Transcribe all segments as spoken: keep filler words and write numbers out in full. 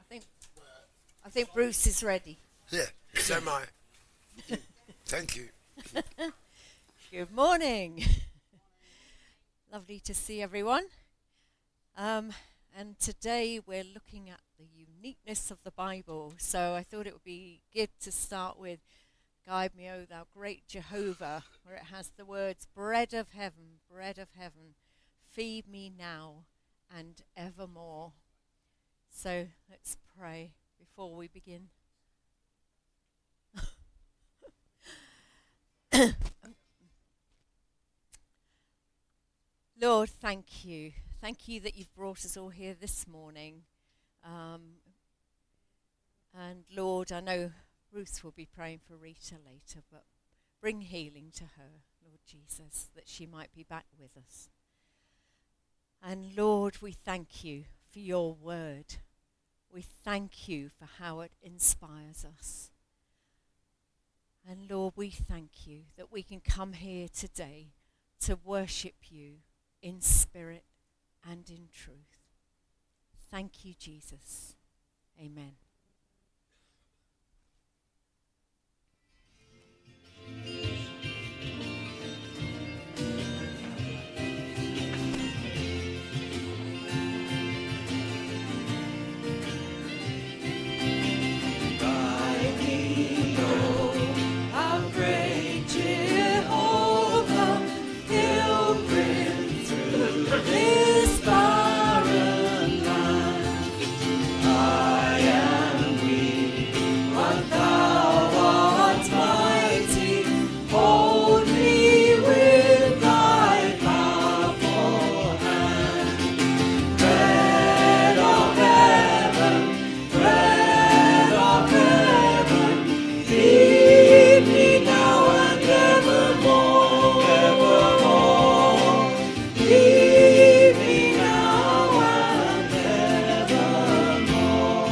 think I think Bruce is ready. Yeah, so am I. Thank you. Good morning. Lovely to see everyone. Um, and today we're looking at the uniqueness of the Bible. So I thought it would be good to start with Guide Me, O Thou Great Jehovah, where it has the words, bread of heaven, bread of heaven, feed me now and evermore. So let's pray before we begin. Lord, thank you. Thank you that you've brought us all here this morning. Um, and Lord, I know Ruth will be praying for Rita later, but bring healing to her, Lord Jesus, that she might be back with us. And Lord, we thank you for your word. We thank you for how it inspires us. And Lord, we thank you that we can come here today to worship you in spirit and in truth. Thank you, Jesus. Amen. This barren land, I am weak, but thou art mighty. Hold me with thy powerful hand. Bread of heaven, bread of heaven, feed me now and evermore, evermore. Feed me now and evermore.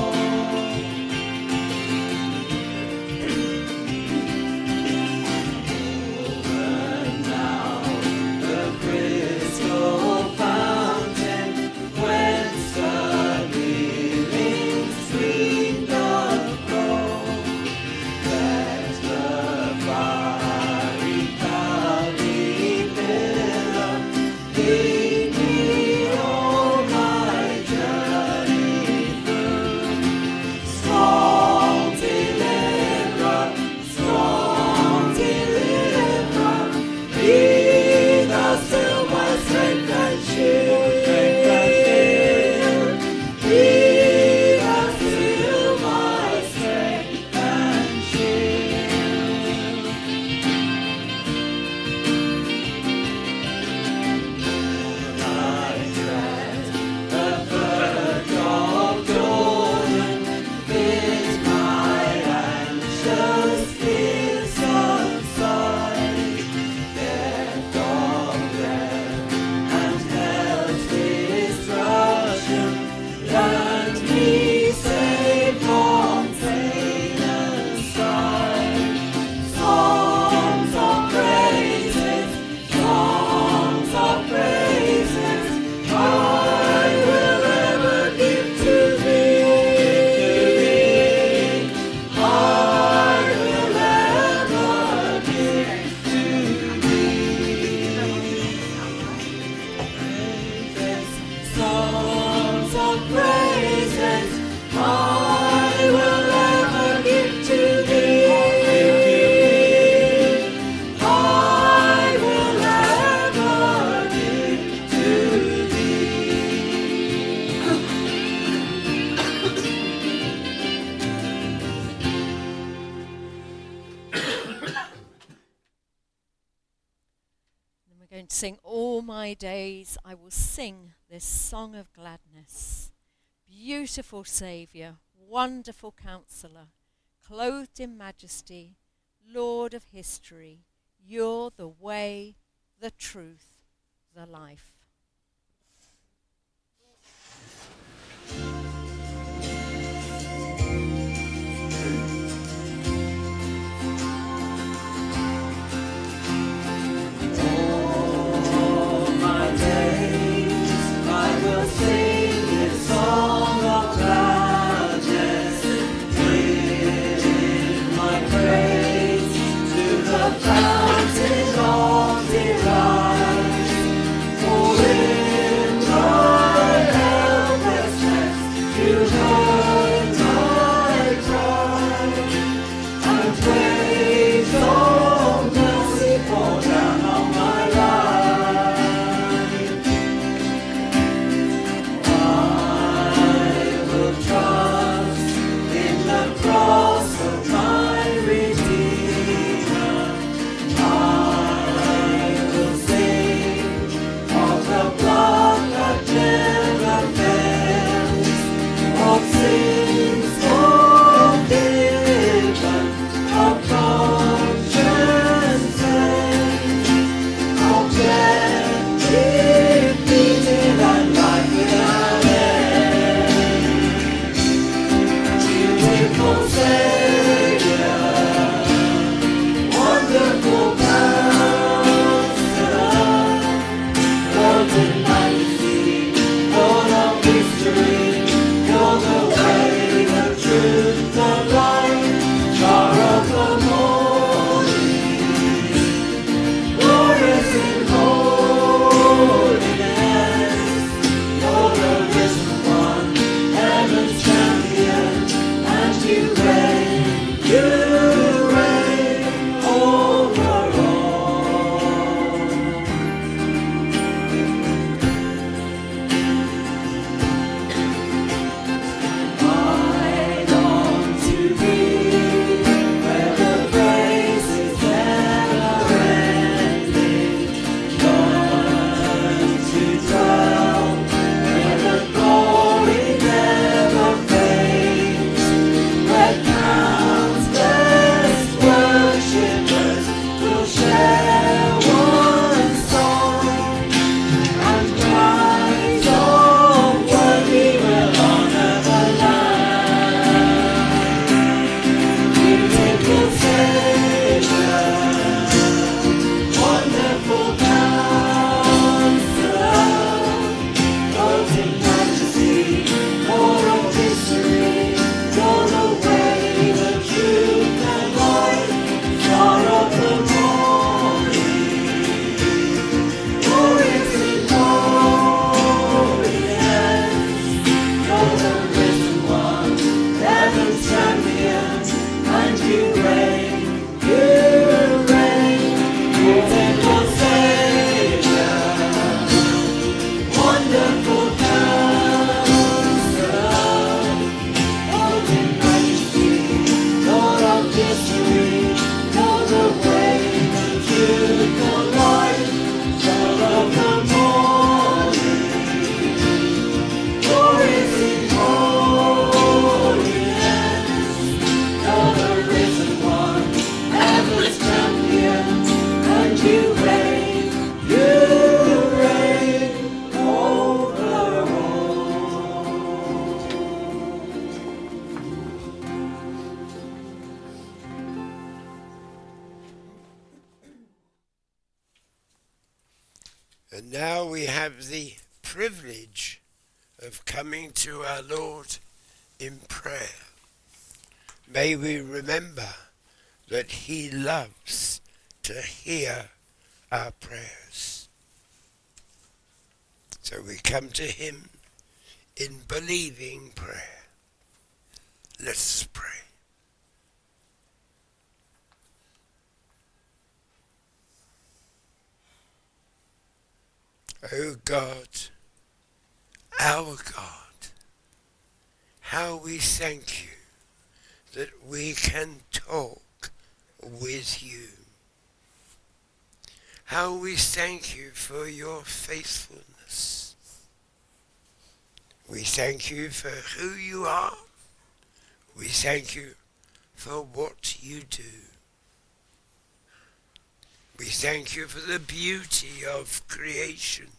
Open now the crystal fountain, whence the living stream doth flow. Let the fiery cloudy pillar lead me on my journey through. Strong deliverer, strong deliverer, be thou still my strength and shield. Be thou still my strength and shield. I tread the verge of Jordan, bid my anxious fears subside. Death of death and hell's destruction, land me safe from Satan's side. Songs of praises, songs of praises, I will ever give to thee. I will ever give to thee. Praises, songs of praises, I will ever give to thee. I will ever give to thee. And we're going to sing All My Days I Will Sing This Song of Gladness. Beautiful Saviour, wonderful Counselor, clothed in majesty, Lord of history, you're the way, the truth, the life. All my days I will sing this song of gladness. And now we have the privilege of coming to our Lord in prayer. May we remember that he loves to hear our prayers. So we come to him in believing prayer. Let's pray. O God, our God, how we thank you that we can talk with you. How we thank you for your faithfulness. We thank you for who you are. We thank you for what you do. We thank you for the beauty of creation.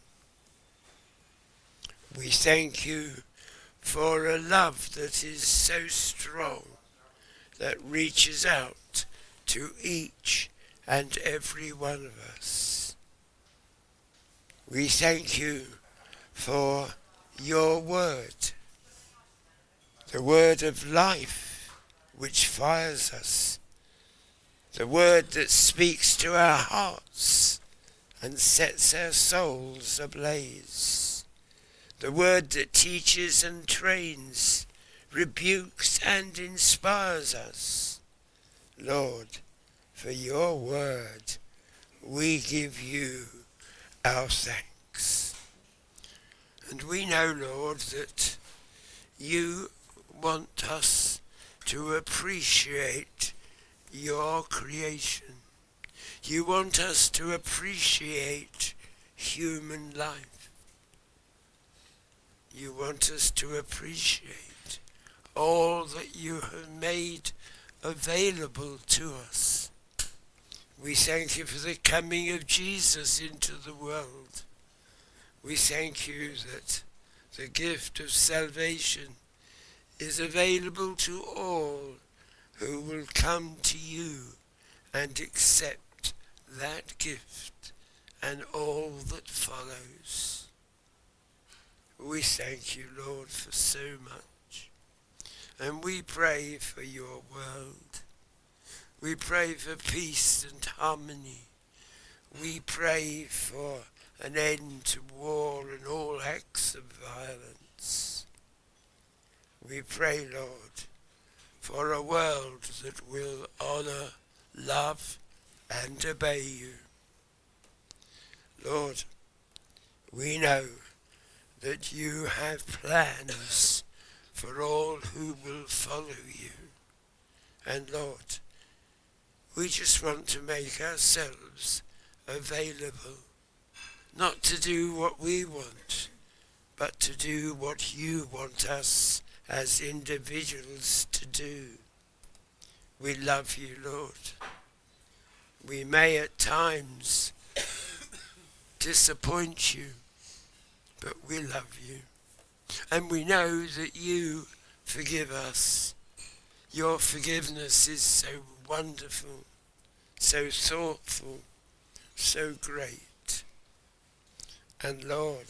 We thank you for a love that is so strong that reaches out to each and every one of us. We thank you for your word, the word of life which fires us, the word that speaks to our hearts and sets our souls ablaze, the word that teaches and trains, rebukes and inspires us. Lord, for your word, we give you our thanks. And we know, Lord, that you want us to appreciate your creation. You want us to appreciate human life. You want us to appreciate all that you have made available to us. We thank you for the coming of Jesus into the world. We thank you that the gift of salvation is available to all who will come to you and accept that gift and all that follows. We thank you, Lord, for so much. And we pray for your world. We pray for peace and harmony. We pray for an end to war and all acts of violence. We pray, Lord, for a world that will honour, love and obey you. Lord, we know that you have plans for all who will follow you. And Lord, we just want to make ourselves available, not to do what we want, but to do what you want us as individuals to do. We love you, Lord. We may at times disappoint you, but we love you. And we know that you forgive us. Your forgiveness is so wonderful, so thoughtful, so great. And Lord,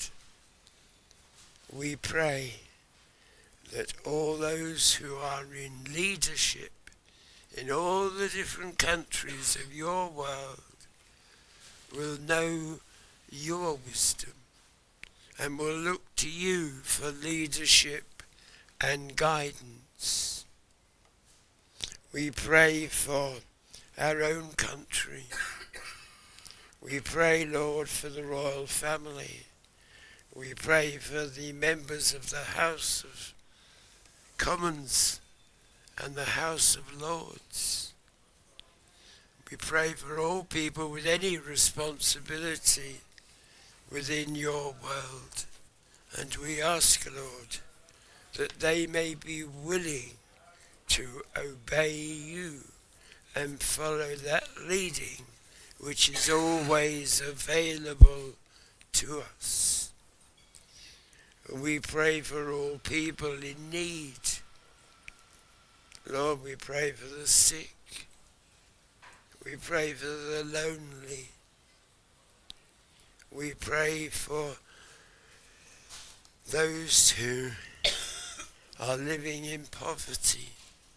we pray that all those who are in leadership in all the different countries of your world will know your wisdom and will look to you for leadership and guidance. We pray for our own country. We pray, Lord, for the royal family. We pray for the members of the House of Commons and the House of Lords. We pray for all people with any responsibility within your world. And we ask, Lord, that they may be willing to obey you and follow that leading which is always available to us. We pray for all people in need. Lord, we pray for the sick. We pray for the lonely. We pray for those who are living in poverty.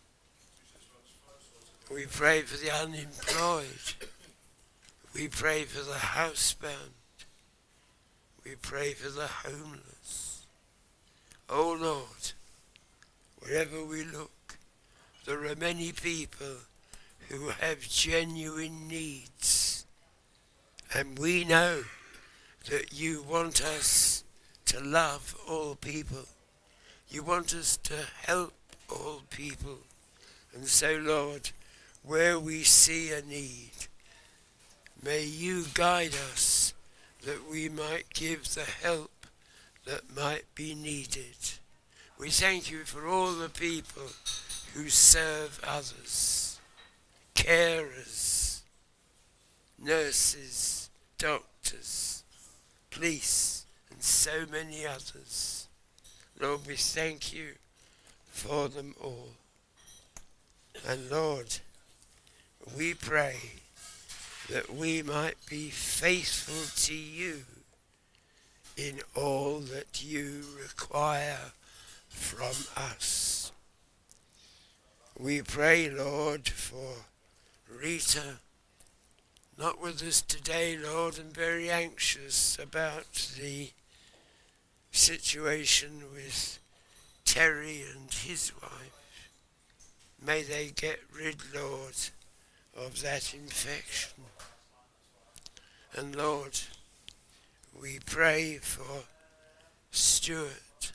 We pray for the unemployed. We pray for the housebound. We pray for the homeless. Oh Lord, wherever we look, there are many people who have genuine needs. And we know that you want us to love all people. You want us to help all people. And so, Lord, where we see a need, may you guide us that we might give the help that might be needed. We thank you for all the people who serve others, carers, nurses, doctors, police, and so many others. Lord, we thank you for them all. And Lord, we pray that we might be faithful to you in all that you require from us. We pray, Lord, for Rita, not with us today, Lord, and very anxious about the situation with Terry and his wife. May they get rid, Lord, of that infection. And Lord, we pray for Stuart.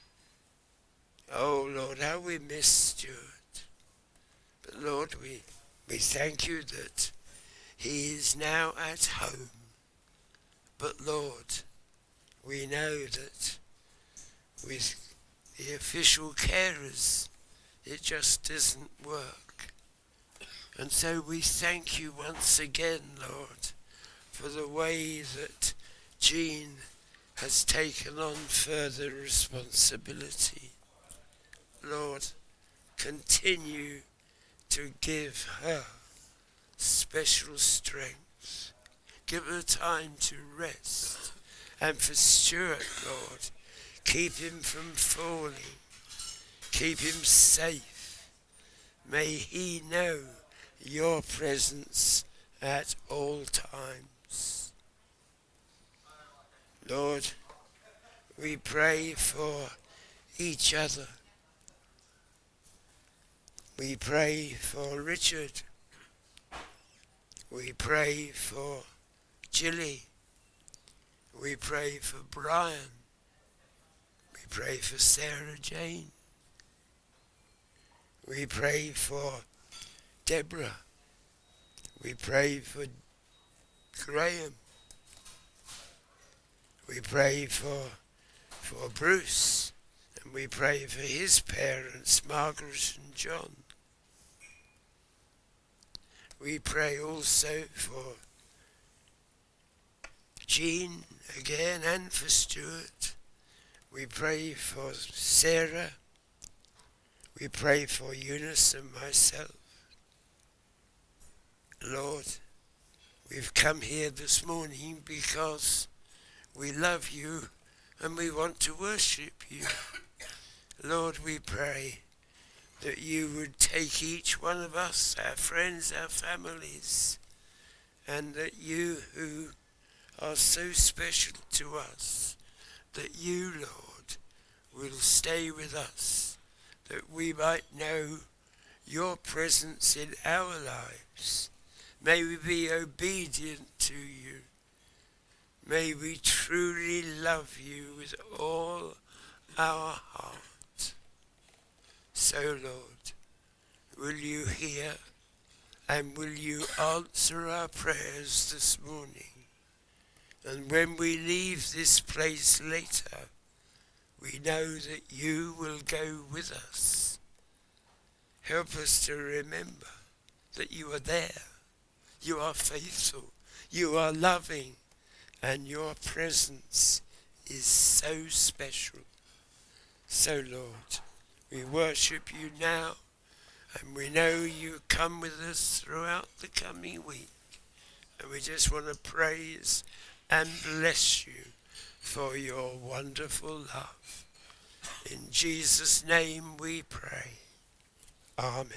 Oh Lord, how we miss Stuart. But Lord, we, we thank you that he is now at home. But Lord, we know that with the official carers, it just doesn't work. And so we thank you once again, Lord, for the way that Jean has taken on further responsibility. Lord, continue to give her special strength. Give her time to rest. And for Stuart, Lord, keep him from falling. Keep him safe. May he know your presence at all times. Lord, we pray for each other. We pray for Richard. We pray for Jilly. We pray for Brian. We pray for Sarah Jane. We pray for Deborah. We pray for Graham. We pray for, for Bruce. And we pray for his parents, Margaret and John. We pray also for Jean again and for Stuart. We pray for Sarah. We pray for Eunice and myself. Lord, we've come here this morning because we love you and we want to worship you. Lord, we pray that you would take each one of us, our friends, our families, and that you who are so special to us, that you, Lord, will stay with us, that we might know your presence in our lives. May we be obedient to you. May we truly love you with all our heart. So, Lord, will you hear and will you answer our prayers this morning? And when we leave this place later, we know that you will go with us. Help us to remember that you are there. You are faithful. You are loving. And your presence is so special. So, Lord, we worship you now. And we know you come with us throughout the coming week. And we just want to praise and bless you for your wonderful love. In Jesus' name we pray. Amen.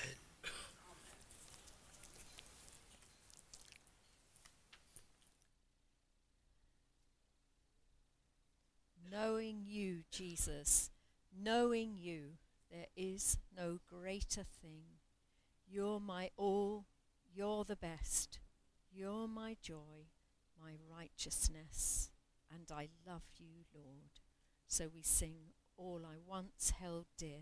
Knowing you, Jesus, knowing you, there is no greater thing. You're my all, you're the best. You're my joy, my righteousness, and I love you, Lord. So we sing All I Once Held Dear.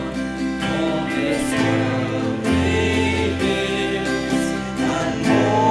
More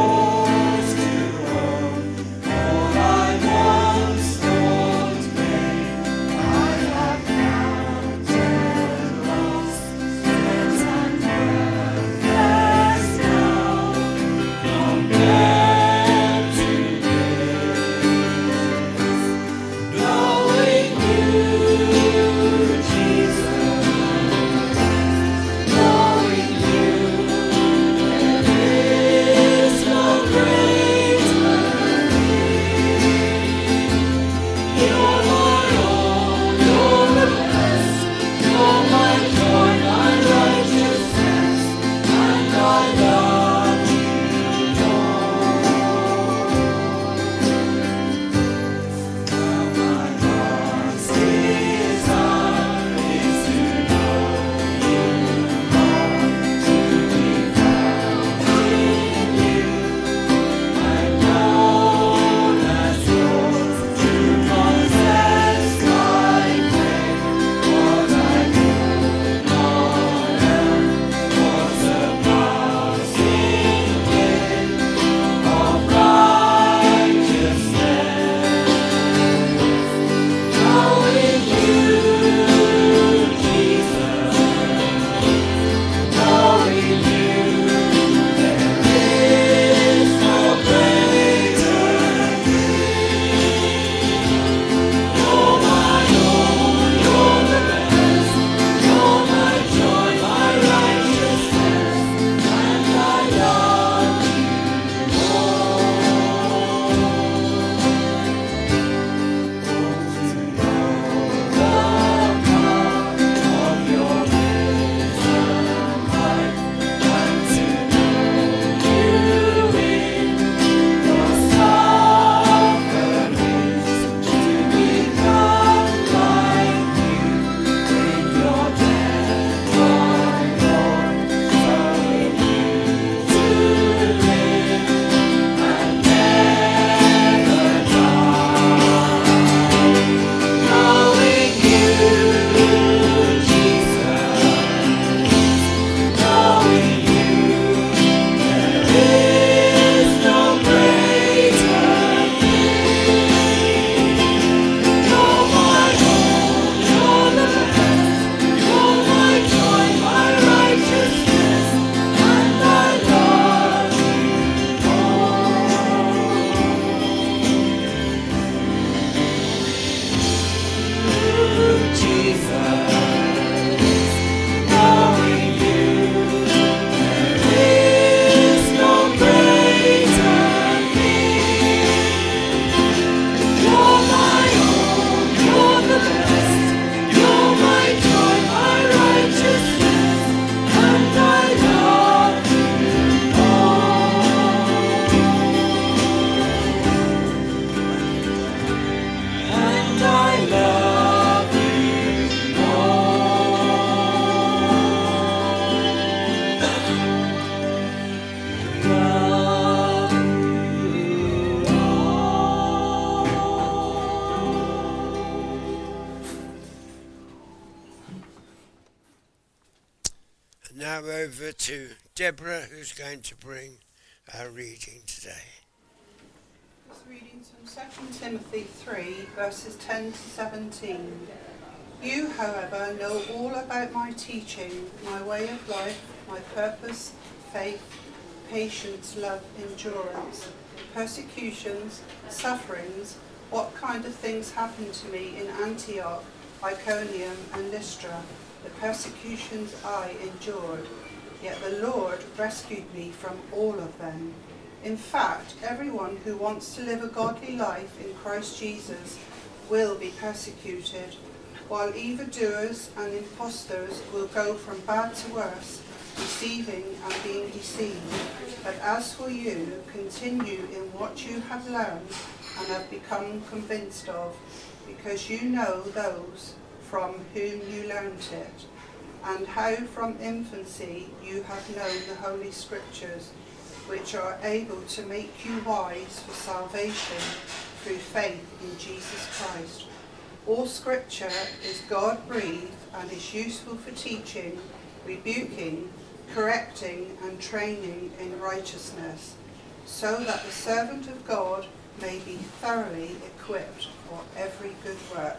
now over to Deborah, who's going to bring our reading today. This reading from Second Timothy three, verses ten to seventeen. You, however, know all about my teaching, my way of life, my purpose, faith, patience, love, endurance, persecutions, sufferings, what kind of things happened to me in Antioch, Iconium, and Lystra, the persecutions I endured. Yet the Lord rescued me from all of them. In fact, everyone who wants to live a godly life in Christ Jesus will be persecuted, while evildoers and impostors will go from bad to worse, deceiving and being deceived. But as for you, continue in what you have learned and have become convinced of, because you know those from whom you learned it, and how from infancy you have known the Holy Scriptures, which are able to make you wise for salvation through faith in Jesus Christ. All Scripture is God-breathed and is useful for teaching, rebuking, correcting, and training in righteousness, so that the servant of God may be thoroughly equipped for every good work.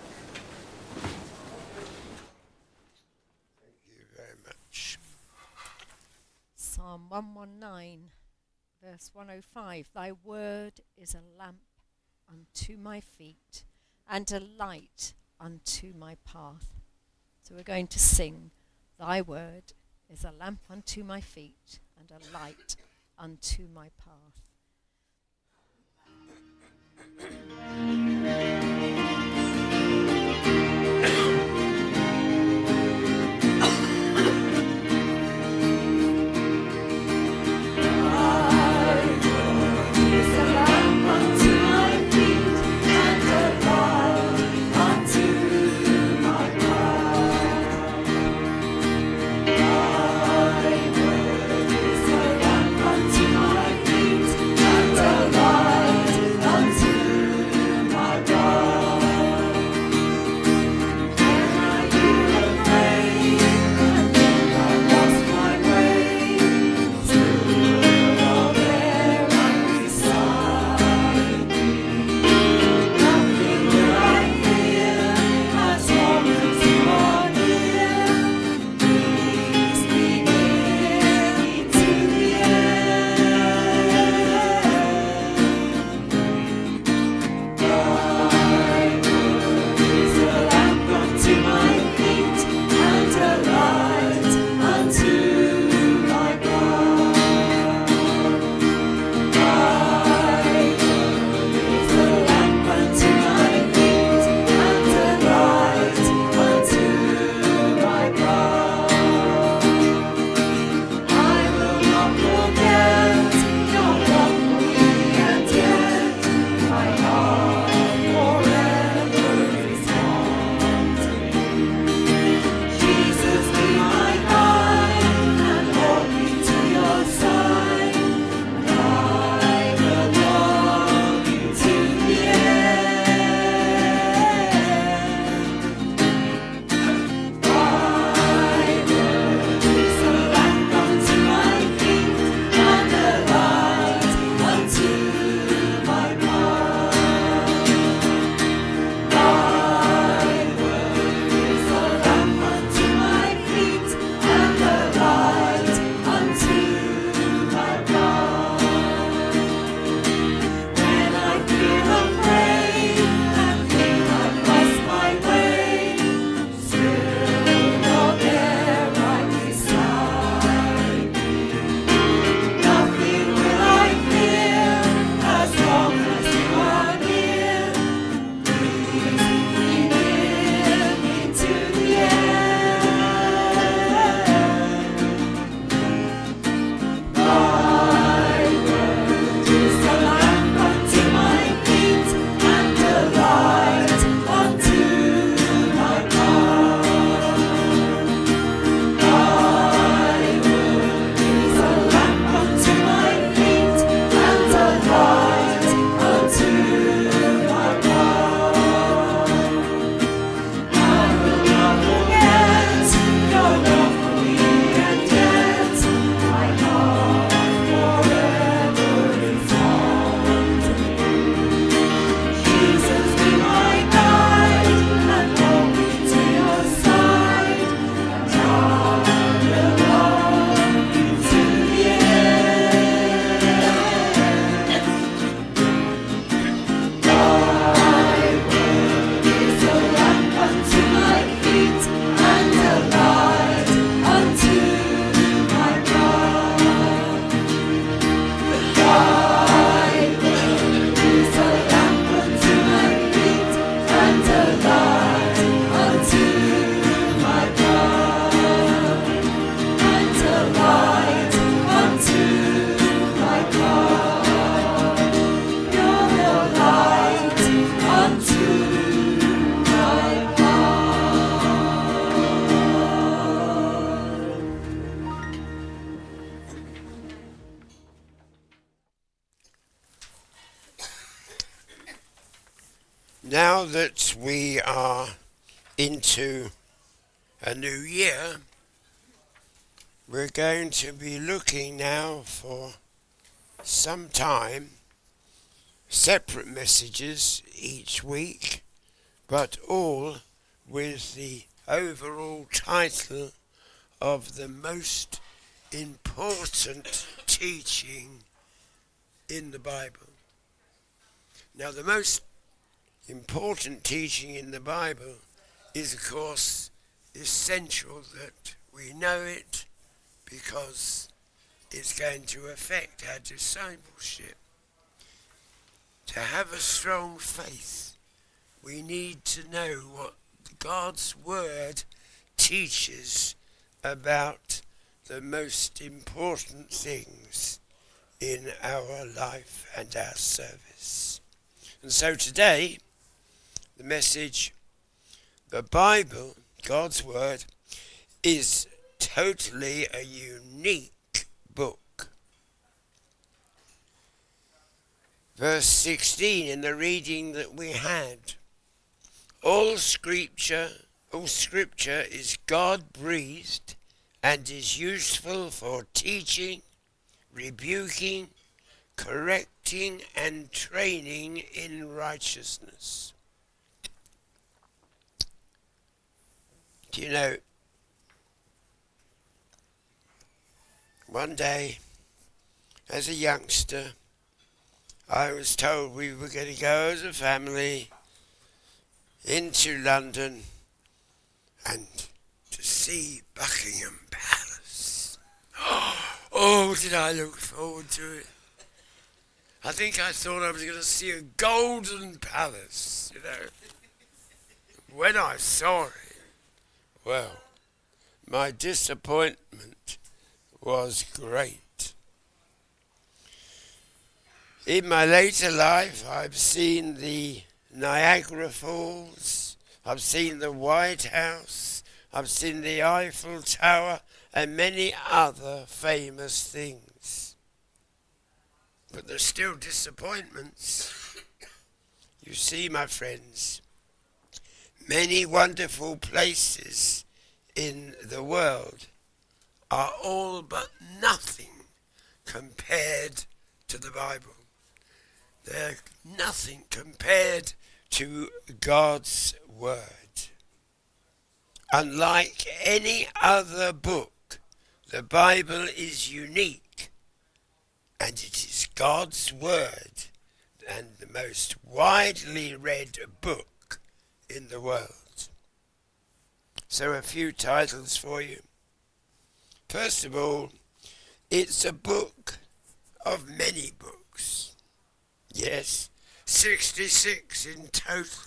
Thank you very much. Psalm one nineteen, verse one oh five. Thy word is a lamp unto my feet and a light unto my path. So we're going to sing, Thy word is a lamp unto my feet and a light unto my path. Thy word is a lamp unto my feet Now that we are into a new year, we're going to be looking now for some time, separate messages each week, but all with the overall title of the most important teaching in the Bible. Now, the most important teaching in the Bible is, of course, essential that we know it because it's going to affect our discipleship. To have a strong faith, we need to know what God's Word teaches about the most important things in our life and our service. And so today, the message, the Bible, God's Word, is totally a unique book. Verse sixteen in the reading that we had, all scripture, all scripture is God-breathed and is useful for teaching, rebuking, correcting and training in righteousness. Do you know, one day, as a youngster, I was told we were going to go as a family into London and to see Buckingham Palace. Oh, did I look forward to it. I think I thought I was going to see a golden palace, you know. When I saw it, well, my disappointment was great. In my later life, I've seen the Niagara Falls, I've seen the White House, I've seen the Eiffel Tower, and many other famous things. But there's still disappointments. You see, my friends, many wonderful places in the world are all but nothing compared to the Bible. They're nothing compared to God's Word. Unlike any other book, the Bible is unique, and it is God's Word and the most widely read book in the world. So a few titles for you. First of all, it's a book of many books. Yes, sixty-six in total.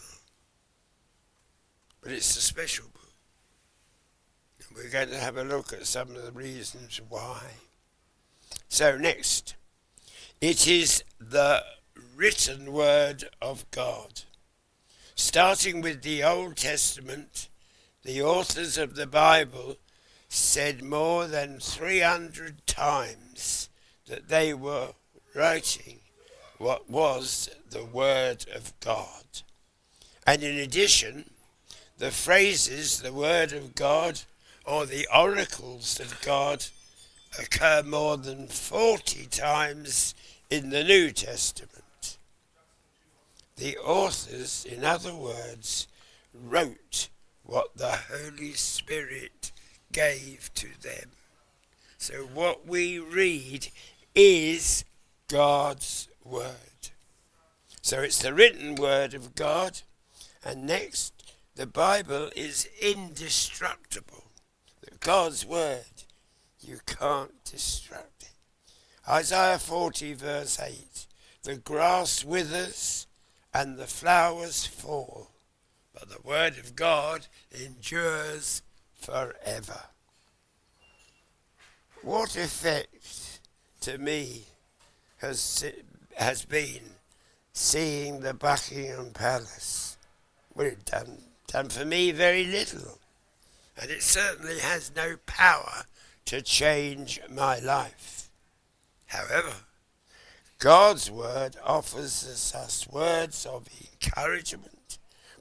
But it's a special book. And we're going to have a look at some of the reasons why. So next, it is the written Word of God. Starting with the Old Testament, the authors of the Bible said more than three hundred times that they were writing what was the Word of God. And in addition, the phrases, the Word of God, or the oracles of God, occur more than forty times in the New Testament. The authors, in other words, wrote what the Holy Spirit gave to them. So what we read is God's Word. So it's the written Word of God. And next, the Bible is indestructible. God's Word, you can't destruct it. Isaiah forty verse eight, the grass withers and the flowers fall, but the Word of God endures forever. What effect to me has has been seeing the Buckingham Palace? Well, it done done for me very little, and it certainly has no power to change my life. However, God's Word offers us, us words of encouragement,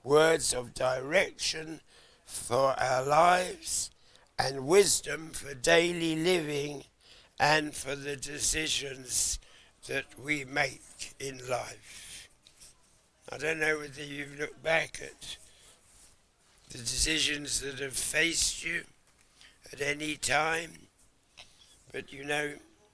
words of direction for our lives and wisdom for daily living and for the decisions that we make in life. I don't know whether you've looked back at the decisions that have faced you at any time, but you know,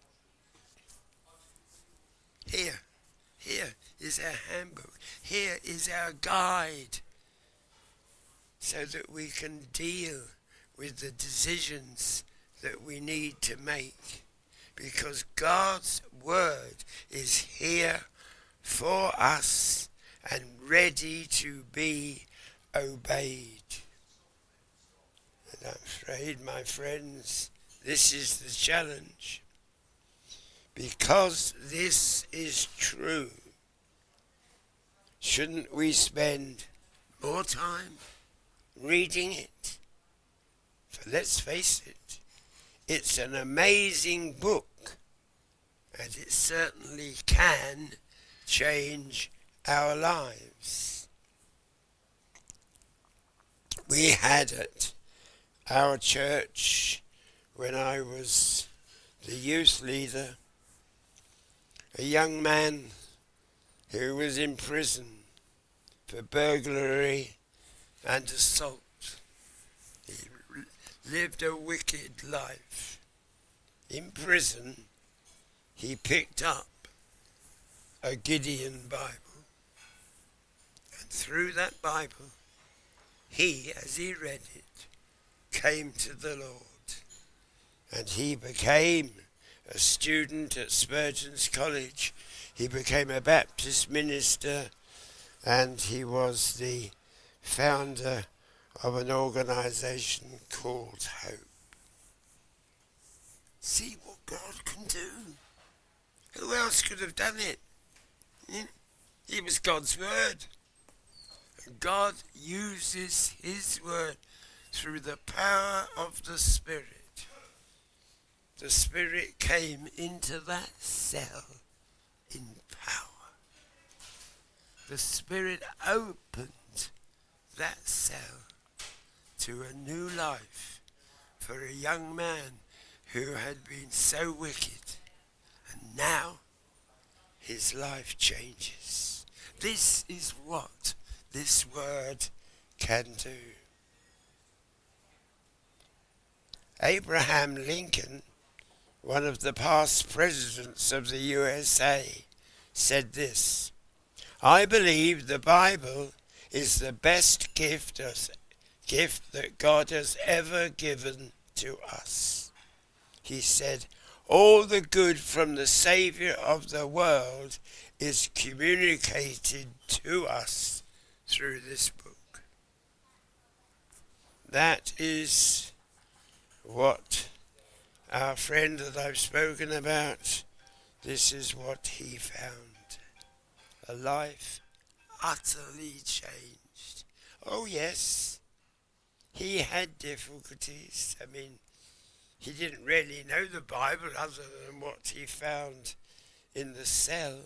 here, here is our handbook, here is our guide, so that we can deal with the decisions that we need to make, because God's word is here for us and ready to be obeyed. And I'm afraid, my friends, this is the challenge. Because this is true, shouldn't we spend more time reading it? For let's face it, it's an amazing book, and it certainly can change our lives. We had at our church, when I was the youth leader, a young man who was in prison for burglary and assault. He lived a wicked life. In prison, he picked up a Gideon Bible, and through that Bible, he, as he read it, came to the Lord, and he became a student at Spurgeon's College. He became a Baptist minister, and he was the founder of an organization called Hope. See what God can do. Who else could have done it? It was God's word. And God uses his word through the power of the Spirit. The Spirit came into that cell in power. The Spirit opened that cell to a new life for a young man who had been so wicked, and now his life changes. This is what this word can do. Abraham Lincoln, one of the past presidents of the U S A, said this: "I believe the Bible is the best gift, as, gift that God has ever given to us." He said, "All the good from the Saviour of the world is communicated to us through this book." That is what our friend that I've spoken about, this is what he found. A life utterly changed. Oh yes, he had difficulties. I mean, he didn't really know the Bible other than what he found in the cell.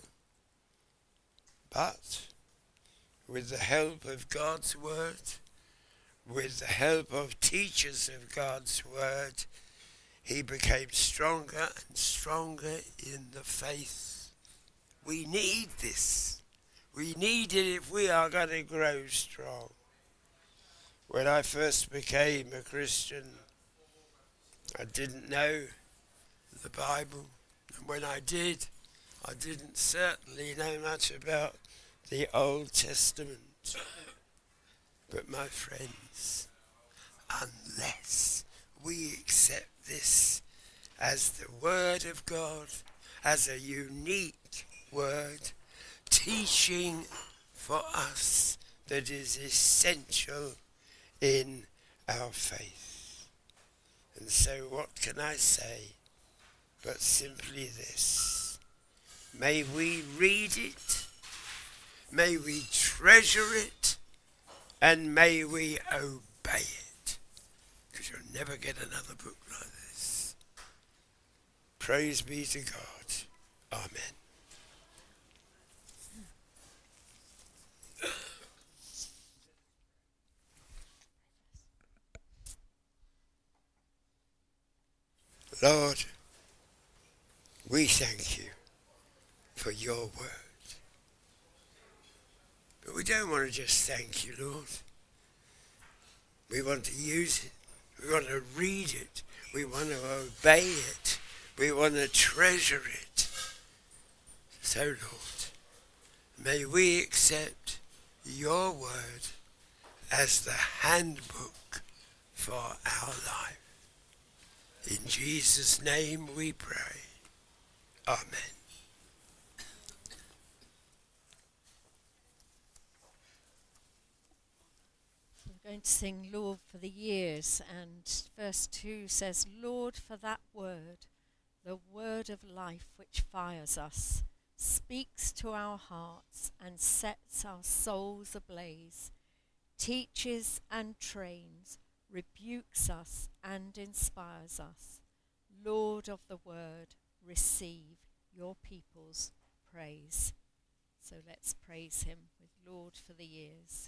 But with the help of God's word, with the help of teachers of God's word, he became stronger and stronger in the faith. We need this. We need it if we are going to grow strong. When I first became a Christian, I didn't know the Bible. And when I did, I didn't certainly know much about the Old Testament. But my friends, unless we accept this as the Word of God, as a unique word, teaching for us that is essential in our faith. And so what can I say but simply this: may we read it, may we treasure it, and may we obey it, because you'll never get another book like this. Praise be to God. Amen. Lord, we thank you for your word. But we don't want to just thank you, Lord. We want to use it. We want to read it. We want to obey it. We want to treasure it. So, Lord, may we accept your word as the handbook for our life. In Jesus' name we pray. Amen. We're going to sing Lord for the years, and verse two says, Lord, for that word, the word of life which fires us, speaks to our hearts and sets our souls ablaze, teaches and trains, rebukes us and inspires us. Lord of the word, receive your people's praise. So let's praise him with Lord for the years.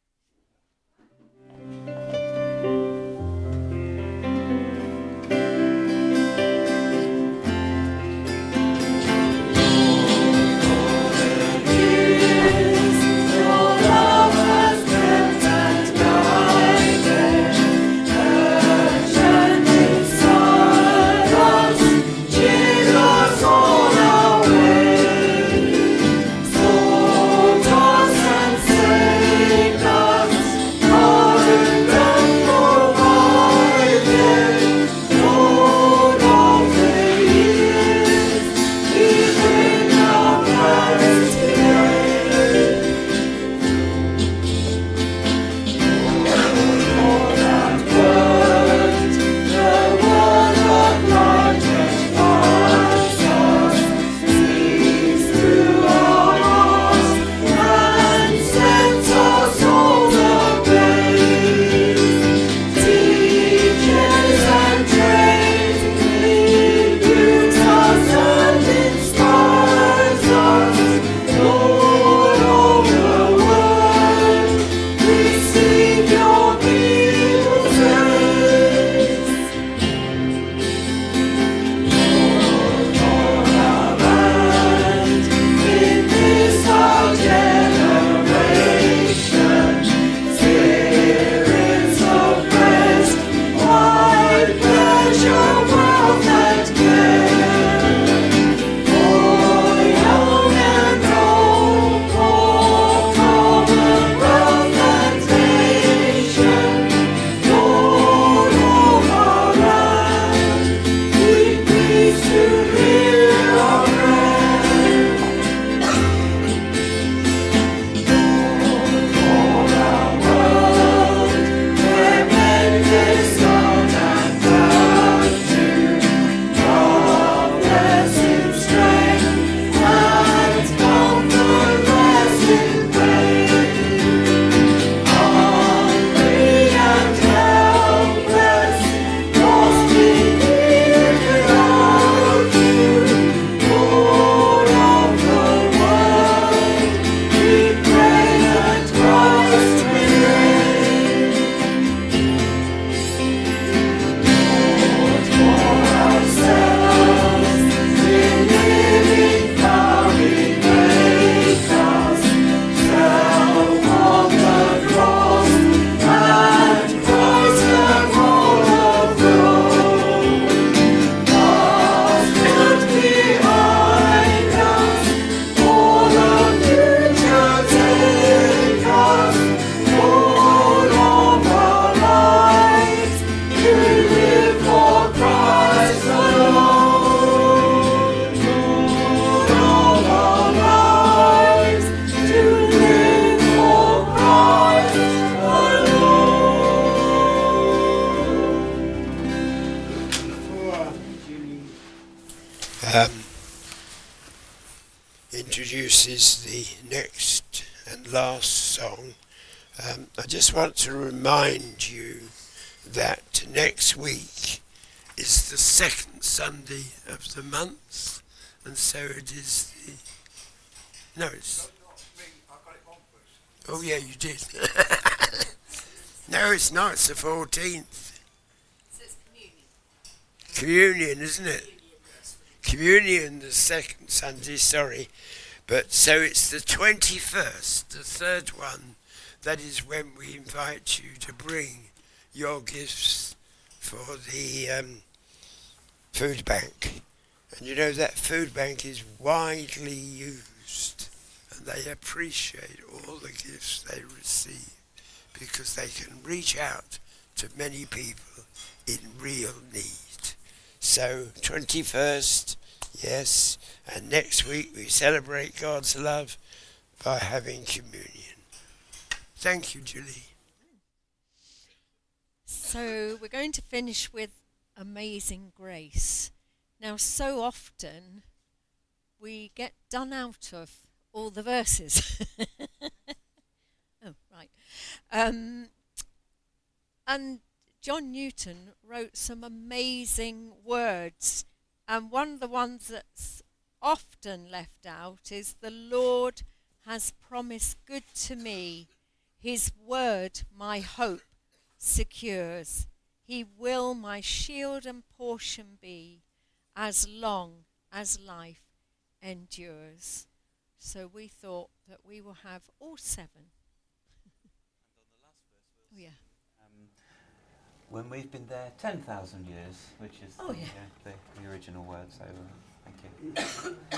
Introduces the next and last song. Um, I just want to remind you that next week is the second Sunday of the month, and so it is the... No, it's... Oh yeah, you did. No, it's not, it's the fourteenth. So it's communion. communion, isn't it? Communion the second Sunday, sorry. But so it's the twenty-first, the third one. That is when we invite you to bring your gifts for the um, food bank. And you know that food bank is widely used, and they appreciate all the gifts they receive because they can reach out to many people in real need. So twenty-first, yes, and next week we celebrate God's love by having communion. Thank you, Julie. So we're going to finish with Amazing Grace. Now, so often we get done out of all the verses. oh, right. Um, and John Newton wrote some amazing words. And one of the ones that's often left out is, "The Lord has promised good to me. His word my hope secures. He will my shield and portion be, as long as life endures." So we thought that we will have all seven. oh yeah. Um, when we've been there ten thousand years, which is Oh, the, yeah. uh, the, the original word, so uh, thank you.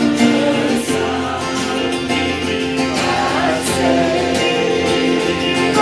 Praise, how sweet the sound.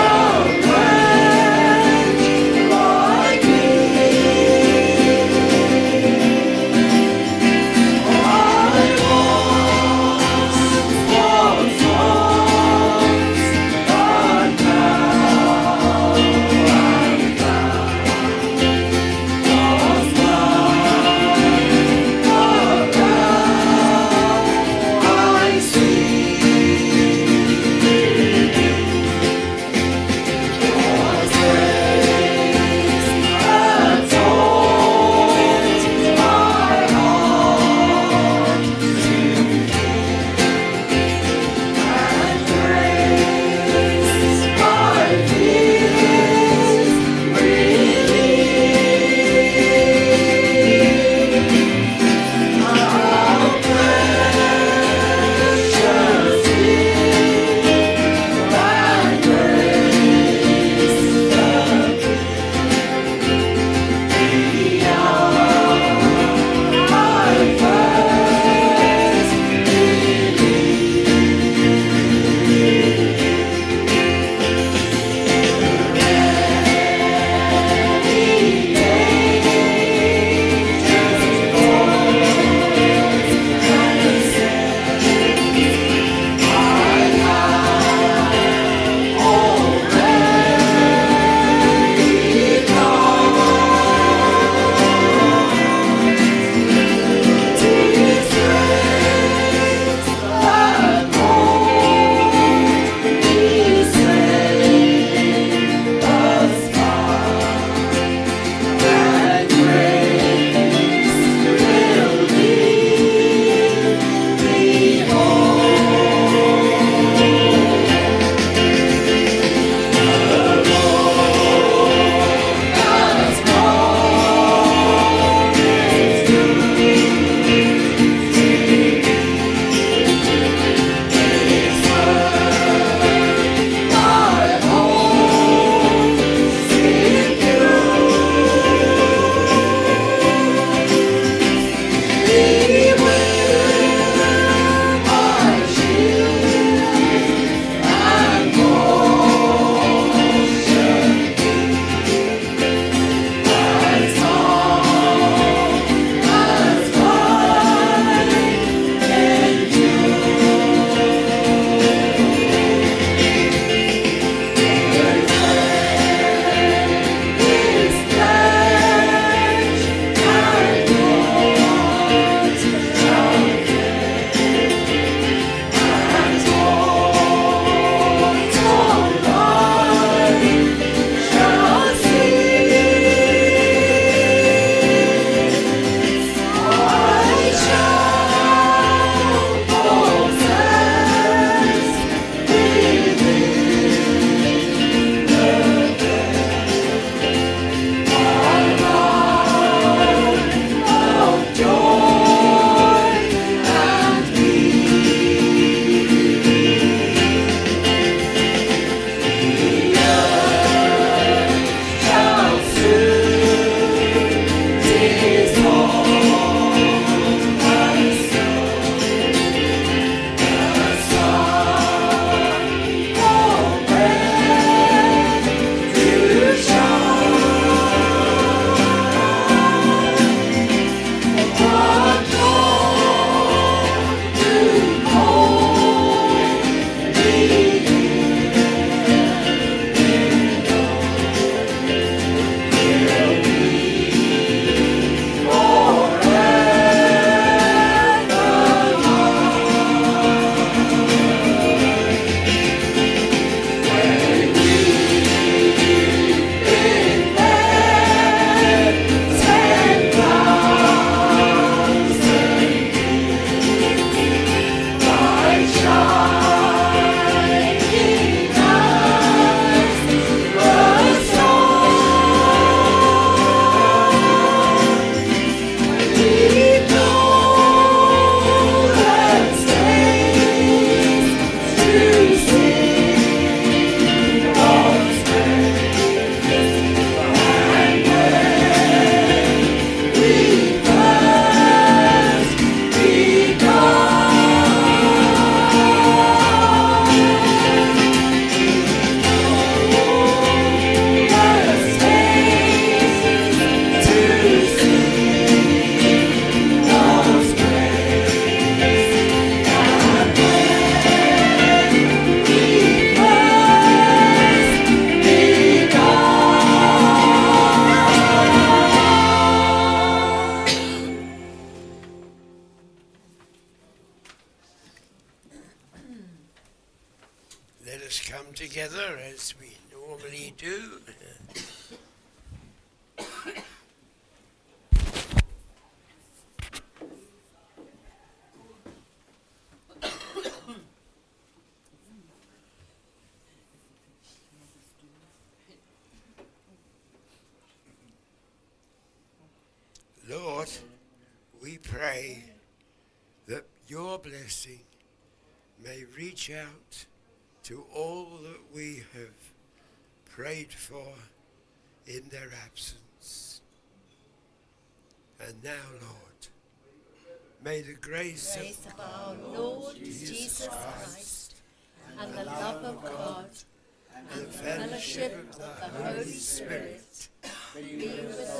together as we normally do. Lord, we pray that your blessing may reach out to all that we have prayed for in their absence. And now, Lord, may the grace, Grace of of our Lord Jesus Christ and the love of God and the fellowship fellowship of the Holy Spirit be with